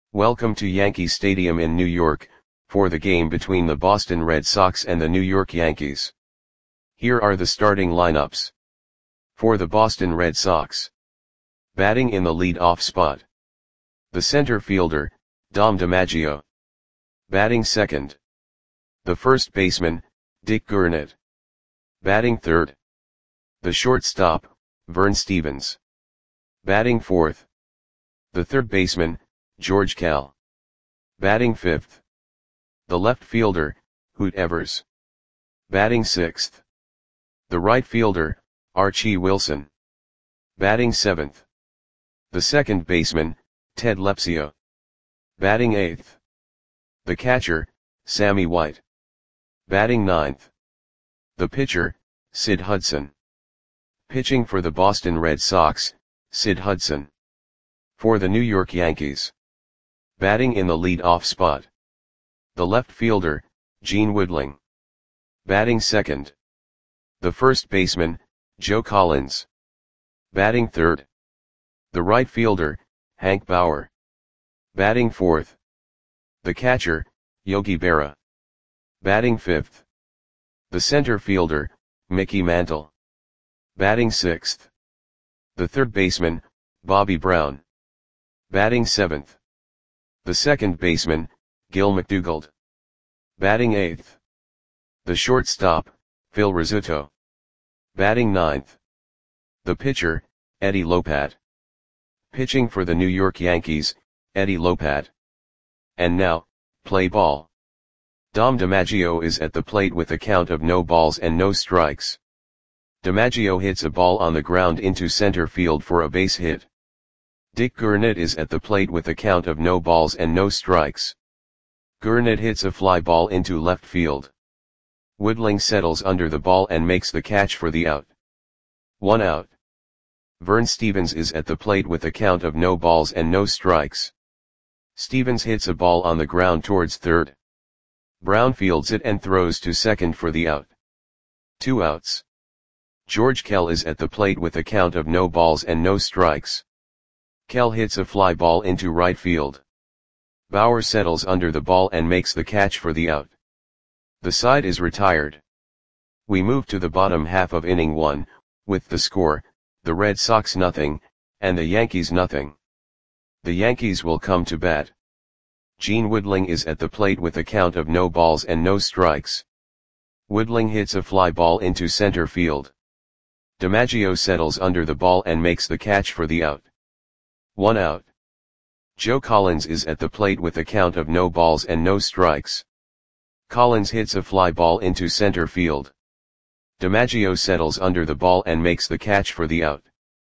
Welcome to Yankee Stadium in New York, for the game between the Boston Red Sox and the New York Yankees. Here are the starting lineups. For the Boston Red Sox. Batting in the lead-off spot. The center fielder, Dom DiMaggio. Batting second. The first baseman, Dick Gurnett. Batting third. The shortstop, Vern Stephens. Batting fourth. The third baseman, George Kell. Batting fifth. The left fielder, Hoot Evers. Batting sixth. The right fielder, Archie Wilson. Batting seventh. The second baseman, Ted Lepsio. Batting eighth. The catcher, Sammy White. Batting ninth. The pitcher, Sid Hudson. Pitching for the Boston Red Sox, Sid Hudson. For the New York Yankees. Batting in the lead-off spot. The left fielder, Gene Woodling. Batting second. The first baseman, Joe Collins. Batting third. The right fielder, Hank Bauer. Batting fourth. The catcher, Yogi Berra. Batting fifth. The center fielder, Mickey Mantle. Batting sixth. The third baseman, Bobby Brown. Batting seventh. The second baseman, Gil McDougald. Batting eighth. The shortstop, Phil Rizzuto. Batting ninth. The pitcher, Eddie Lopat. Pitching for the New York Yankees, Eddie Lopat. And now, play ball. Dom DiMaggio is at the plate with a count of no balls and no strikes. DiMaggio hits a ball on the ground into center field for a base hit. Dick Gurnett is at the plate with a count of no balls and no strikes. Gurnett hits a fly ball into left field. Woodling settles under the ball and makes the catch for the out. 1 out. Vern Stephens is at the plate with a count of no balls and no strikes. Stephens hits a ball on the ground towards third. Brown fields it and throws to second for the out. 2 outs. George Kell is at the plate with a count of no balls and no strikes. Kell hits a fly ball into right field. Bauer settles under the ball and makes the catch for the out. The side is retired. We move to the bottom half of inning 1, with the score, the Red Sox 0, and the Yankees 0. The Yankees will come to bat. Gene Woodling is at the plate with a count of no balls and no strikes. Woodling hits a fly ball into center field. DiMaggio settles under the ball and makes the catch for the out. 1 out. Joe Collins is at the plate with a count of no balls and no strikes. Collins hits a fly ball into center field. DiMaggio settles under the ball and makes the catch for the out.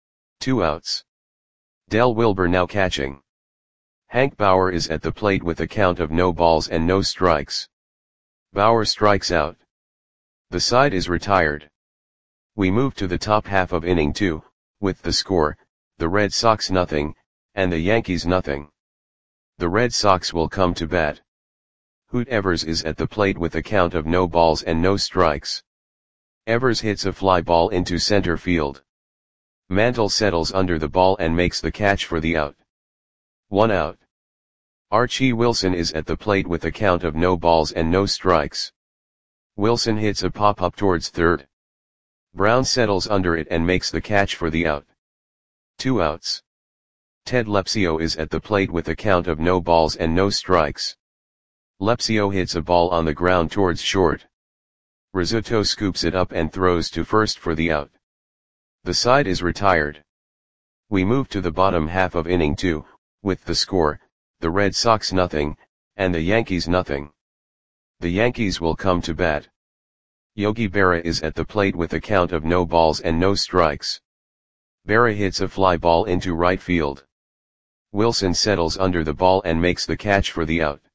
2 outs. Del Wilber now catching. Hank Bauer is at the plate with a count of no balls and no strikes. Bauer strikes out. The side is retired. We move to the top half of inning 2, with the score, the Red Sox 0, and the Yankees 0. The Red Sox will come to bat. Hoot Evers is at the plate with a count of no balls and no strikes. Evers hits a fly ball into center field. Mantle settles under the ball and makes the catch for the out. 1 out. Archie Wilson is at the plate with a count of no balls and no strikes. Wilson hits a pop-up towards third. Brown settles under it and makes the catch for the out. 2 outs. Ted Lepsio is at the plate with a count of no balls and no strikes. Lepsio hits a ball on the ground towards short. Rizzuto scoops it up and throws to first for the out. The side is retired. We move to the bottom half of inning 2, with the score, the Red Sox 0, and the Yankees 0. The Yankees will come to bat. Yogi Berra is at the plate with a count of no balls and no strikes. Berra hits a fly ball into right field. Wilson settles under the ball and makes the catch for the out.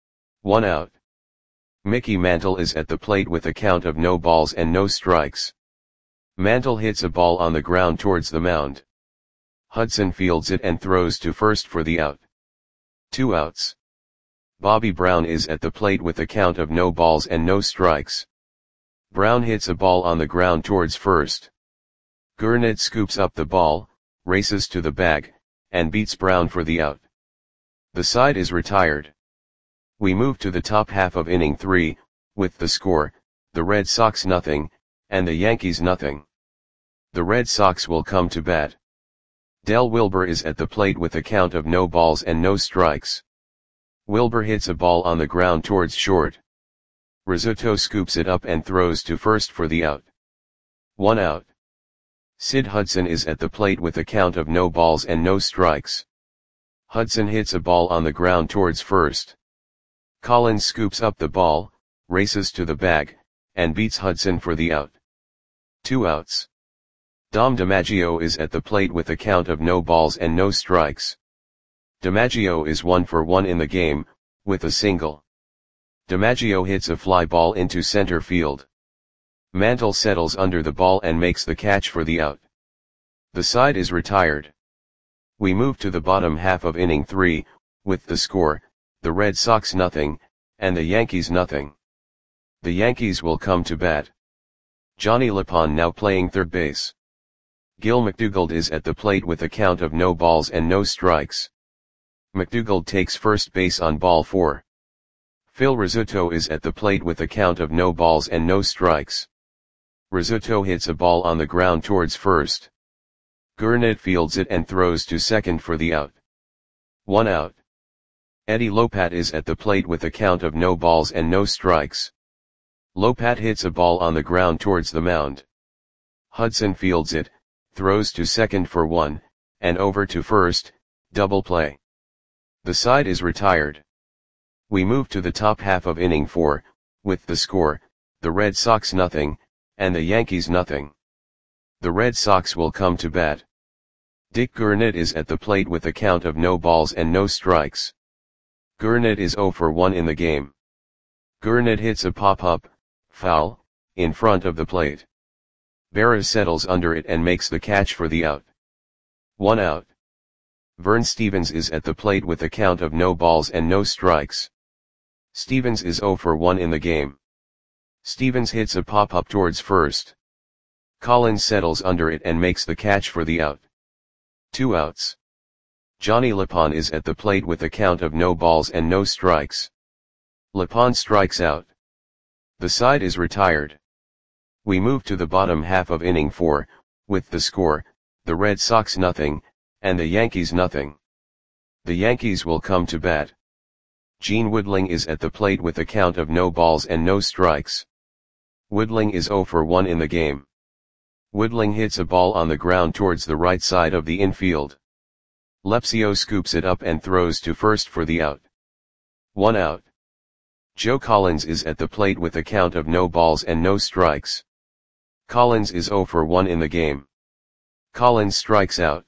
1 out. Mickey Mantle is at the plate with a count of no balls and no strikes. Mantle hits a ball on the ground towards the mound. Hudson fields it and throws to first for the out. 2 outs. Bobby Brown is at the plate with a count of no balls and no strikes. Brown hits a ball on the ground towards first. Gurnett scoops up the ball, races to the bag, and beats Brown for the out. The side is retired. We move to the top half of inning 3, with the score, the Red Sox nothing, and the Yankees nothing. The Red Sox will come to bat. Del Wilber is at the plate with a count of no balls and no strikes. Wilber hits a ball on the ground towards short. Rizzuto scoops it up and throws to first for the out. 1 out. Sid Hudson is at the plate with a count of no balls and no strikes. Hudson hits a ball on the ground towards first. Collins scoops up the ball, races to the bag, and beats Hudson for the out. 2 outs. Dom DiMaggio is at the plate with a count of no balls and no strikes. DiMaggio is 1 for 1 in the game, with a single. DiMaggio hits a fly ball into center field. Mantle settles under the ball and makes the catch for the out. The side is retired. We move to the bottom half of inning 3, with the score, the Red Sox nothing, and the Yankees nothing. The Yankees will come to bat. Johnny Lapon now playing third base. Gil McDougald is at the plate with a count of no balls and no strikes. McDougald takes first base on ball 4. Phil Rizzuto is at the plate with a count of no balls and no strikes. Rizzuto hits a ball on the ground towards first. Gurnett fields it and throws to second for the out. 1 out. Eddie Lopat is at the plate with a count of no balls and no strikes. Lopat hits a ball on the ground towards the mound. Hudson fields it, throws to second for 1, and over to first, double play. The side is retired. We move to the top half of inning 4, with the score, the Red Sox nothing, and the Yankees nothing. The Red Sox will come to bat. Dick Gurnett is at the plate with a count of no balls and no strikes. Gurnett is 0 for 1 in the game. Gurnett hits a pop-up, foul, in front of the plate. Berra settles under it and makes the catch for the out. 1 out. Vern Stevens is at the plate with a count of no balls and no strikes. Stevens is 0 for 1 in the game. Stevens hits a pop-up towards first. Collins settles under it and makes the catch for the out. 2 outs. Johnny Lapon is at the plate with a count of no balls and no strikes. Lapon strikes out. The side is retired. We move to the bottom half of inning 4, with the score, the Red Sox nothing, and the Yankees nothing. The Yankees will come to bat. Gene Woodling is at the plate with a count of no balls and no strikes. Woodling is 0 for 1 in the game. Woodling hits a ball on the ground towards the right side of the infield. Lepsio scoops it up and throws to first for the out. 1 out. Joe Collins is at the plate with a count of no balls and no strikes. Collins is 0 for 1 in the game. Collins strikes out.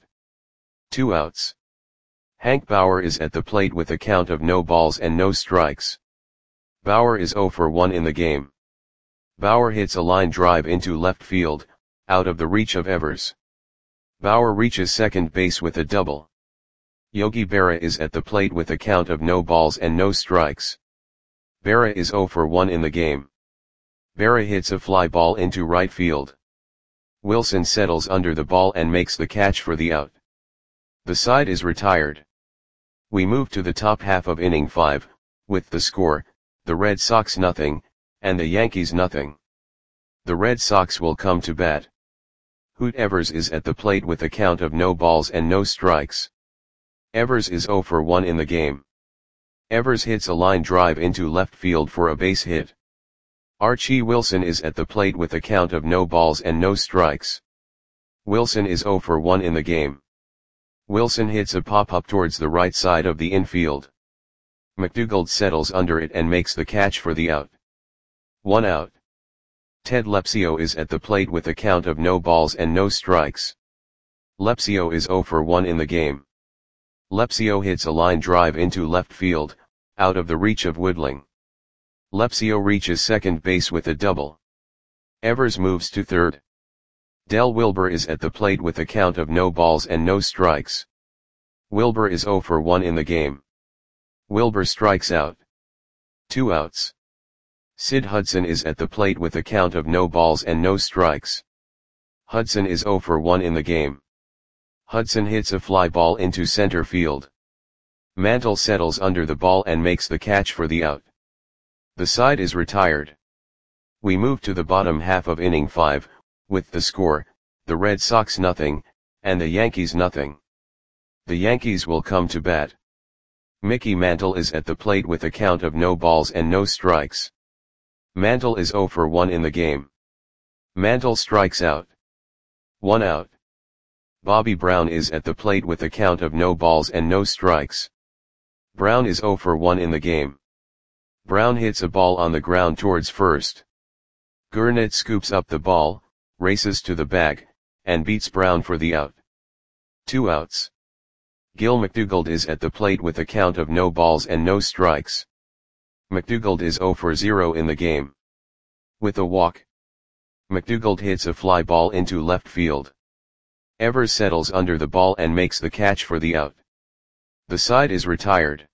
2 outs. Hank Bauer is at the plate with a count of no balls and no strikes. Bauer is 0 for 1 in the game. Bauer hits a line drive into left field, out of the reach of Evers. Bauer reaches second base with a double. Yogi Berra is at the plate with a count of no balls and no strikes. Berra is 0 for 1 in the game. Berra hits a fly ball into right field. Wilson settles under the ball and makes the catch for the out. The side is retired. We move to the top half of inning 5, with the score, the Red Sox nothing, and the Yankees nothing. The Red Sox will come to bat. Hoot Evers is at the plate with a count of no balls and no strikes. Evers is 0 for 1 in the game. Evers hits a line drive into left field for a base hit. Archie Wilson is at the plate with a count of no balls and no strikes. Wilson is 0 for 1 in the game. Wilson hits a pop-up towards the right side of the infield. McDougald settles under it and makes the catch for the out. 1 out. Ted Lepsio is at the plate with a count of no balls and no strikes. Lepsio is 0 for 1 in the game. Lepsio hits a line drive into left field, out of the reach of Woodling. Lepsio reaches second base with a double. Evers moves to third. Del Wilber is at the plate with a count of no balls and no strikes. Wilber is 0 for 1 in the game. Wilber strikes out. 2 outs. Sid Hudson is at the plate with a count of no balls and no strikes. Hudson is 0 for 1 in the game. Hudson hits a fly ball into center field. Mantle settles under the ball and makes the catch for the out. The side is retired. We move to the bottom half of inning 5, with the score, the Red Sox nothing, and the Yankees nothing. The Yankees will come to bat. Mickey Mantle is at the plate with a count of no balls and no strikes. Mantle is 0 for 1 in the game. Mantle strikes out. 1 out. Bobby Brown is at the plate with a count of no balls and no strikes. Brown is 0 for 1 in the game. Brown hits a ball on the ground towards first. Gurnett scoops up the ball, races to the bag, and beats Brown for the out. 2 outs. Gil McDougald is at the plate with a count of no balls and no strikes. McDougald is 0 for 0 in the game. With a walk, McDougald hits a fly ball into left field. Evers settles under the ball and makes the catch for the out. The side is retired.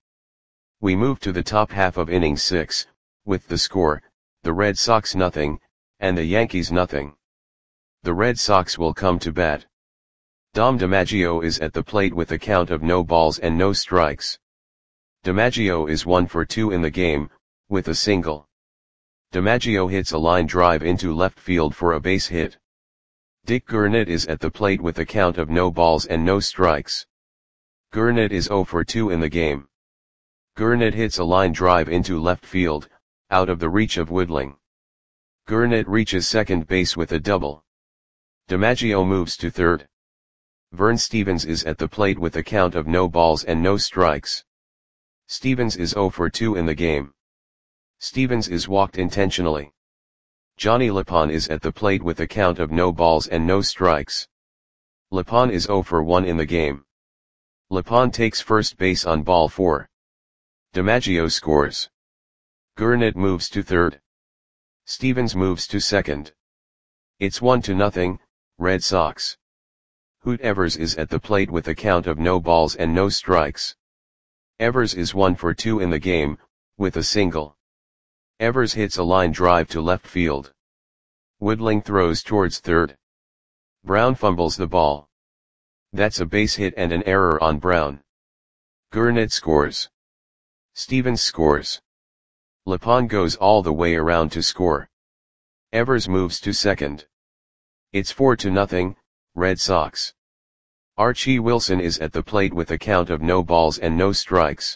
We move to the top half of inning 6, with the score, the Red Sox nothing, and the Yankees nothing. The Red Sox will come to bat. Dom DiMaggio is at the plate with a count of no balls and no strikes. DiMaggio is 1 for 2 in the game, with a single. DiMaggio hits a line drive into left field for a base hit. Dick Gurnett is at the plate with a count of no balls and no strikes. Gurnett is 0 for 2 in the game. Gurnett hits a line drive into left field, out of the reach of Woodling. Gurnett reaches second base with a double. DiMaggio moves to third. Vern Stevens is at the plate with a count of no balls and no strikes. Stevens is 0 for 2 in the game. Stevens is walked intentionally. Johnny Lapon is at the plate with a count of no balls and no strikes. Lapon is 0 for 1 in the game. Lapon takes first base on ball 4. DiMaggio scores. Gurnett moves to third. Stevens moves to second. It's 1-0, Red Sox. Hoot Evers is at the plate with a count of no balls and no strikes. Evers is 1 for 2 in the game, with a single. Evers hits a line drive to left field. Woodling throws towards third. Brown fumbles the ball. That's a base hit and an error on Brown. Gurnett scores. Stevens scores. Lapon goes all the way around to score. Evers moves to second. It's 4-0, Red Sox. Archie Wilson is at the plate with a count of no balls and no strikes.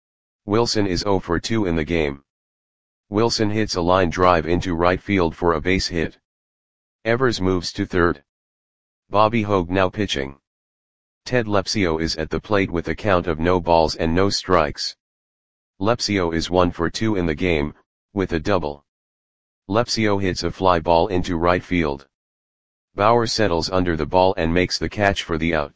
Wilson is 0 for 2 in the game. Wilson hits a line drive into right field for a base hit. Evers moves to third. Bobby Hogue now pitching. Ted Lepsio is at the plate with a count of no balls and no strikes. Lepsio is 1 for 2 in the game, with a double. Lepsio hits a fly ball into right field. Bauer settles under the ball and makes the catch for the out.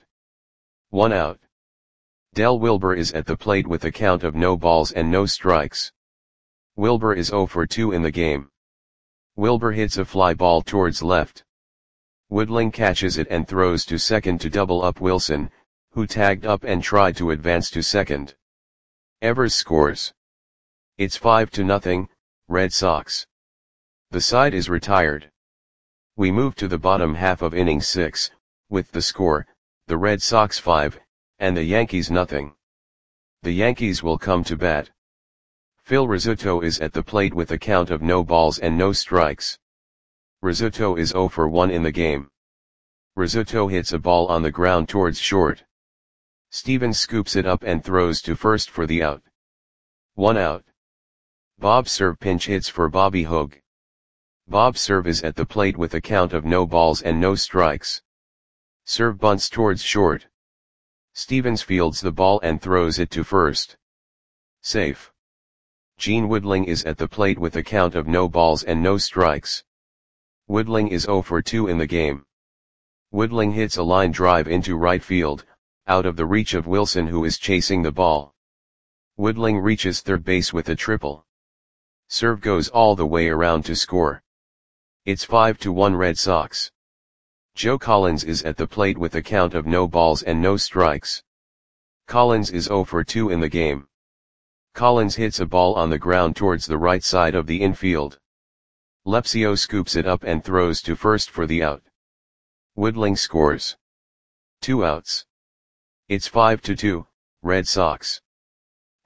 1 out. Del Wilbur is at the plate with a count of no balls and no strikes. Wilbur is 0 for 2 in the game. Wilbur hits a fly ball towards left. Woodling catches it and throws to second to double up Wilson, who tagged up and tried to advance to second. Evers scores. It's 5-0, Red Sox. The side is retired. We move to the bottom half of inning 6, with the score, the Red Sox 5, and the Yankees nothing. The Yankees will come to bat. Phil Rizzuto is at the plate with a count of no balls and no strikes. Rizzuto is 0 for 1 in the game. Rizzuto hits a ball on the ground towards short. Stevens scoops it up and throws to first for the out. 1 out. Bob Cerv pinch hits for Bobby Hogue. Bob Cerv is at the plate with a count of no balls and no strikes. Cerv bunts towards short. Stevens fields the ball and throws it to first. Safe. Gene Woodling is at the plate with a count of no balls and no strikes. Woodling is 0 for 2 in the game. Woodling hits a line drive into right field, out of the reach of Wilson, who is chasing the ball. Woodling reaches third base with a triple. Cerv goes all the way around to score. It's 5-1 Red Sox. Joe Collins is at the plate with a count of no balls and no strikes. Collins is 0 for 2 in the game. Collins hits a ball on the ground towards the right side of the infield. Lepsio scoops it up and throws to first for the out. Woodling scores. 2 outs. It's 5-2, Red Sox.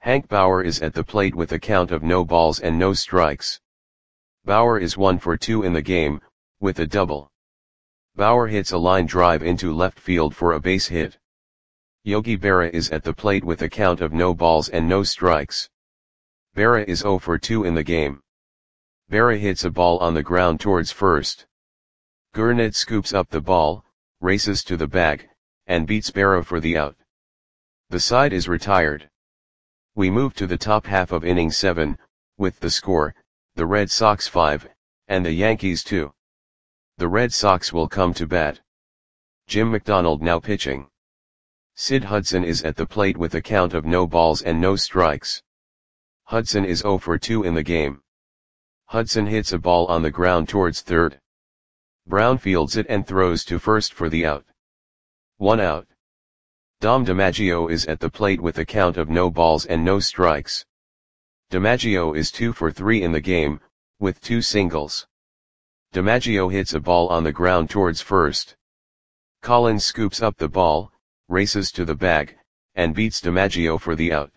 Hank Bauer is at the plate with a count of no balls and no strikes. Bauer is 1 for 2 in the game, with a double. Bauer hits a line drive into left field for a base hit. Yogi Berra is at the plate with a count of no balls and no strikes. Berra is 0 for 2 in the game. Berra hits a ball on the ground towards first. Gurnet scoops up the ball, races to the bag, and beats Berra for the out. The side is retired. We move to the top half of inning 7, with the score, the Red Sox 5, and the Yankees 2. The Red Sox will come to bat. Jim McDonald now pitching. Sid Hudson is at the plate with a count of no balls and no strikes. Hudson is 0 for 2 in the game. Hudson hits a ball on the ground towards third. Brown fields it and throws to first for the out. 1 out. Dom DiMaggio is at the plate with a count of no balls and no strikes. DiMaggio is 2 for 3 in the game, with 2 singles. DiMaggio hits a ball on the ground towards first. Collins scoops up the ball, races to the bag, and beats DiMaggio for the out.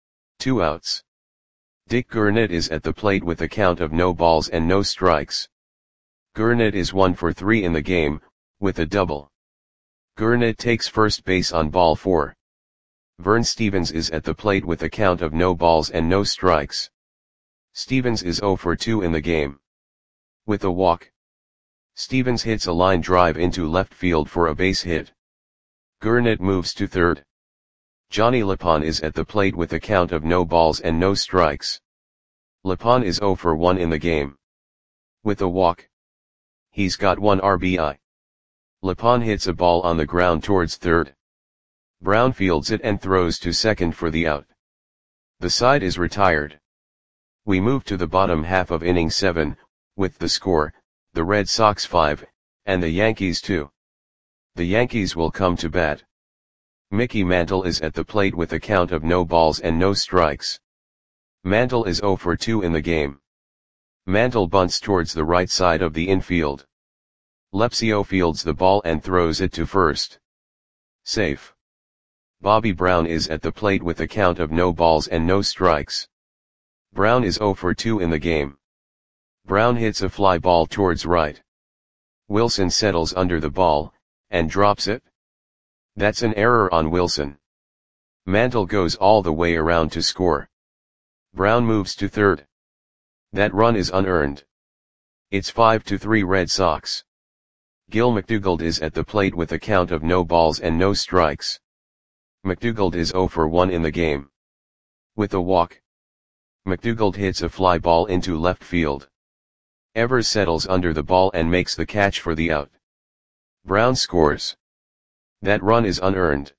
2 outs. Dick Gurnet is at the plate with a count of no balls and no strikes. Gurnet is 1 for 3 in the game, with a double. Gurnet takes first base on ball 4. Vern Stevens is at the plate with a count of no balls and no strikes. Stevens is 0 for 2 in the game. With a walk. Stevens hits a line drive into left field for a base hit. Gurnet moves to third. Johnny Lapon is at the plate with a count of no balls and no strikes. Lapon is 0 for 1 in the game. With a walk. He's got 1 RBI. Lapon hits a ball on the ground towards third. Brown fields it and throws to second for the out. The side is retired. We move to the bottom half of inning 7, with the score, the Red Sox 5, and the Yankees 2. The Yankees will come to bat. Mickey Mantle is at the plate with a count of no balls and no strikes. Mantle is 0 for 2 in the game. Mantle bunts towards the right side of the infield. Lepsio fields the ball and throws it to first. Safe. Bobby Brown is at the plate with a count of no balls and no strikes. Brown is 0 for 2 in the game. Brown hits a fly ball towards right. Wilson settles under the ball, and drops it. That's an error on Wilson. Mantle goes all the way around to score. Brown moves to third. That run is unearned. It's 5-3 Red Sox. Gil McDougald is at the plate with a count of no balls and no strikes. McDougald is 0 for 1 in the game. With a walk. McDougald hits a fly ball into left field. Evers settles under the ball and makes the catch for the out. Brown scores. That run is unearned.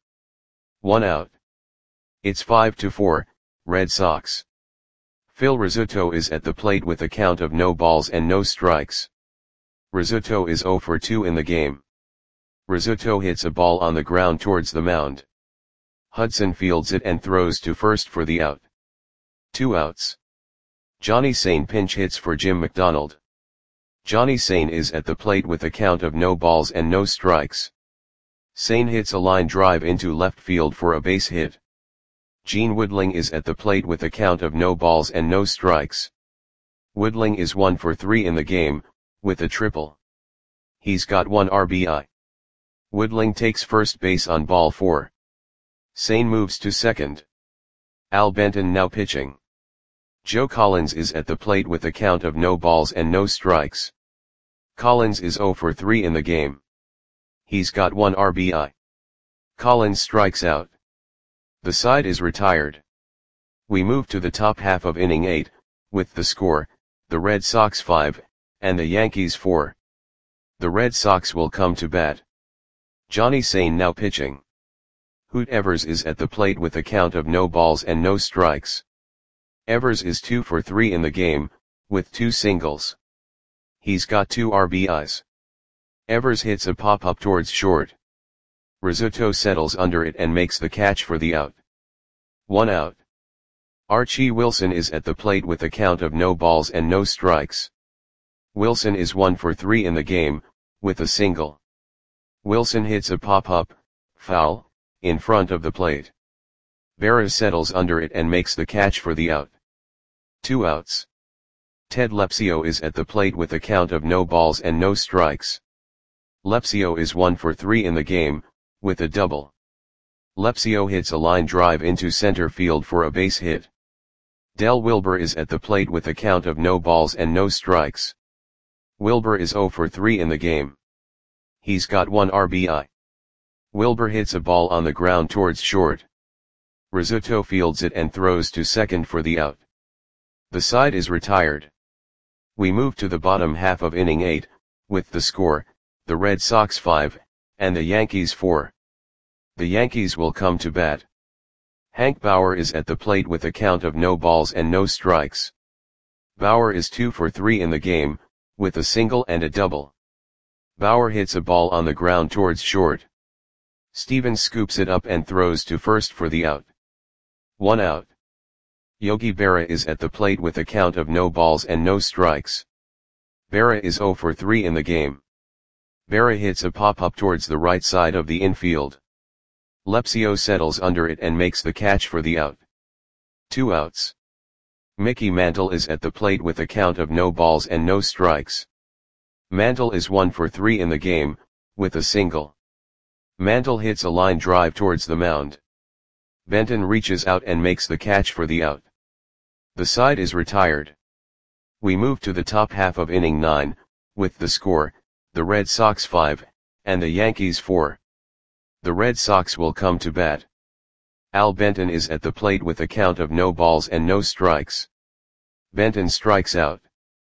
1 out. It's 5-4, Red Sox. Phil Rizzuto is at the plate with a count of no balls and no strikes. Rizzuto is 0 for 2 in the game. Rizzuto hits a ball on the ground towards the mound. Hudson fields it and throws to first for the out. 2 outs. Johnny Sain pinch hits for Jim McDonald. Johnny Sain is at the plate with a count of no balls and no strikes. Sain hits a line drive into left field for a base hit. Gene Woodling is at the plate with a count of no balls and no strikes. Woodling is 1 for 3 in the game, with a triple. He's got 1 RBI. Woodling takes first base on ball 4. Sain moves to second. Al Benton now pitching. Joe Collins is at the plate with a count of no balls and no strikes. Collins is 0 for 3 in the game. He's got 1 RBI. Collins strikes out. The side is retired. We move to the top half of inning 8, with the score, the Red Sox 5, and the Yankees 4. The Red Sox will come to bat. Johnny Sain now pitching. Hoot Evers is at the plate with a count of no balls and no strikes. Evers is 2 for 3 in the game, with 2 singles. He's got 2 RBIs. Evers hits a pop-up towards short. Rizzuto settles under it and makes the catch for the out. 1 out. Archie Wilson is at the plate with a count of no balls and no strikes. Wilson is 1 for 3 in the game, with a single. Wilson hits a pop-up, foul, in front of the plate. Berra settles under it and makes the catch for the out. 2 outs. Ted Lepsio is at the plate with a count of no balls and no strikes. Lepsio is 1 for 3 in the game, with a double. Lepsio hits a line drive into center field for a base hit. Del Wilber is at the plate with a count of no balls and no strikes. Wilber is 0 for 3 in the game. He's got 1 RBI. Wilber hits a ball on the ground towards short. Rizzuto fields it and throws to second for the out. The side is retired. We move to the bottom half of inning 8, with the score, the Red Sox 5, and the Yankees 4. The Yankees will come to bat. Hank Bauer is at the plate with a count of no balls and no strikes. Bauer is 2 for 3 in the game, with a single and a double. Bauer hits a ball on the ground towards short. Stevens scoops it up and throws to first for the out. 1 out. Yogi Berra is at the plate with a count of no balls and no strikes. Berra is 0 for 3 in the game. Berra hits a pop-up towards the right side of the infield. Lepsio settles under it and makes the catch for the out. 2 outs. Mickey Mantle is at the plate with a count of no balls and no strikes. Mantle is 1 for 3 in the game, with a single. Mantle hits a line drive towards the mound. Benton reaches out and makes the catch for the out. The side is retired. We move to the top half of inning 9, with the score, the Red Sox 5, and the Yankees 4. The Red Sox will come to bat. Al Benton is at the plate with a count of no balls and no strikes. Benton strikes out.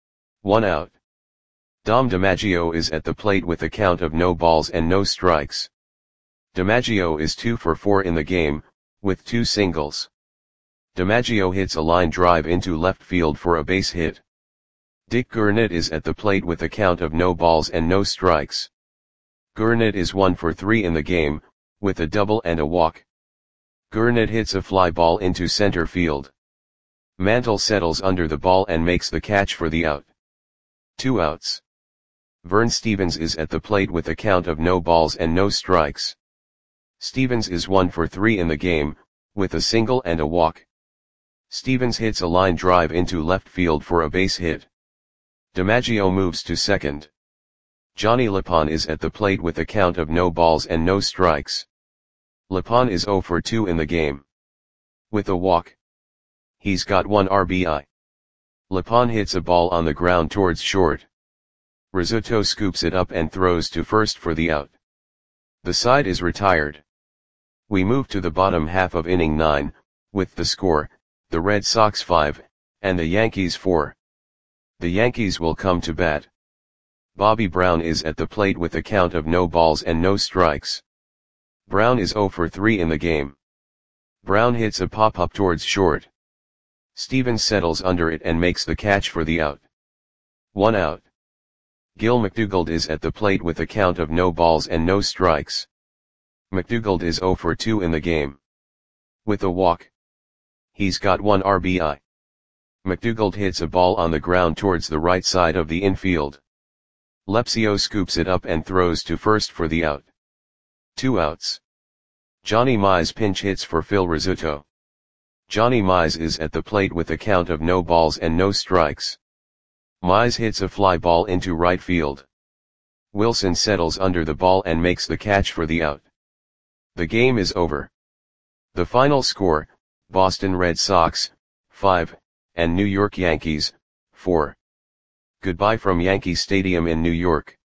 1 out. Dom DiMaggio is at the plate with a count of no balls and no strikes. DiMaggio is 2 for 4 in the game, with 2 singles. DiMaggio hits a line drive into left field for a base hit. Dick Gurnett is at the plate with a count of no balls and no strikes. Gurnett is 1 for 3 in the game, with a double and a walk. Gurnett hits a fly ball into center field. Mantle settles under the ball and makes the catch for the out. 2 outs. Vern Stevens is at the plate with a count of no balls and no strikes. Stevens is 1 for 3 in the game, with a single and a walk. Stevens hits a line drive into left field for a base hit. DiMaggio moves to second. Johnny Lapon is at the plate with a count of no balls and no strikes. Lapon is 0 for 2 in the game. With a walk. He's got 1 RBI. Lapon hits a ball on the ground towards short. Rizzuto scoops it up and throws to first for the out. The side is retired. We move to the bottom half of inning 9, with the score, the Red Sox 5, and the Yankees 4. The Yankees will come to bat. Bobby Brown is at the plate with a count of no balls and no strikes. Brown is 0 for 3 in the game. Brown hits a pop-up towards short. Stevens settles under it and makes the catch for the out. 1 out. Gil McDougald is at the plate with a count of no balls and no strikes. McDougald is 0 for 2 in the game. With a walk. He's got 1 RBI. McDougald hits a ball on the ground towards the right side of the infield. Lepsio scoops it up and throws to first for the out. 2 outs. Johnny Mize pinch hits for Phil Rizzuto. Johnny Mize is at the plate with a count of no balls and no strikes. Mize hits a fly ball into right field. Wilson settles under the ball and makes the catch for the out. The game is over. The final score, Boston Red Sox, 5, and New York Yankees, 4. Goodbye from Yankee Stadium in New York.